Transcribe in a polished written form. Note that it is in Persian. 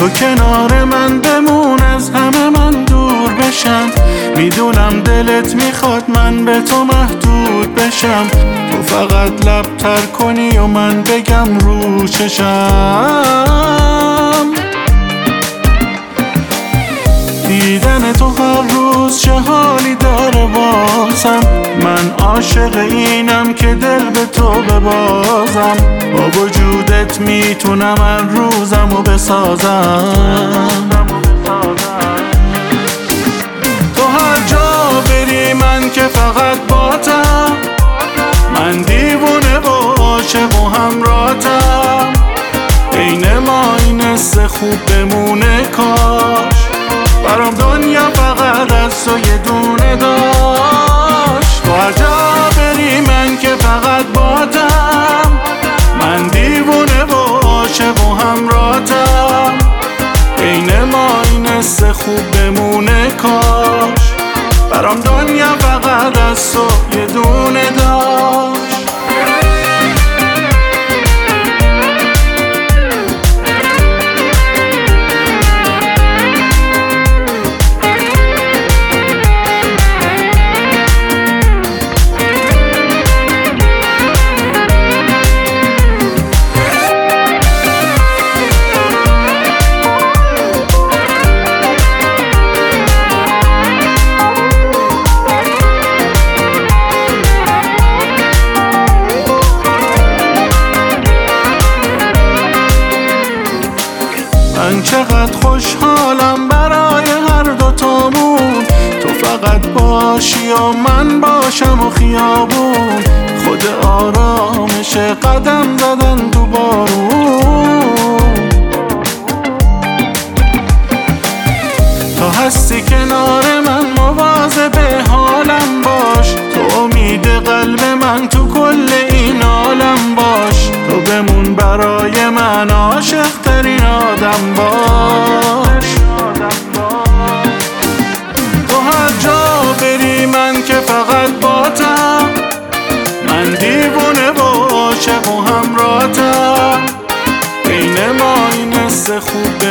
تو کنار من بمون، از همه من دور بشم. میدونم دلت میخواد من به تو محدود بشم، تو فقط لب تر کنی و من بگم رو چشم. دیدن تو هر روز چه حالی داره بازم، من عاشق اینم که دل به تو ببازم. با وجودت میتونم هر روزمو بسازم. تو هر جا بری من که فقط باتم، من دیوونه و عاشق و همراهتم. عین ما این حس خوب بمونه کاش، برام دنیا فقط از تو یه دونه داشت. تو هر جا بری من که فقط باتم، من دیوونه و عاشق و همراهتم. عین ما این حس خوب بمونه کاش، برام دنیا فقط از تو یه دونه داشت. من چقدر خوشحالم برای هر دوتامون، تو فقط باشی و من باشم و خیابون. خود آرامش قدم زدن تو بارون. تو هستی کنار من، مواظب حالم باش. تو امید قلب من، تو کل این عالم باش. تو بمون برای من، عاشق ترین آدم باش. تو هر جا بری من که فقط باتم، من دیوونه و عاشق و همراهتم. عین ما این حس خوب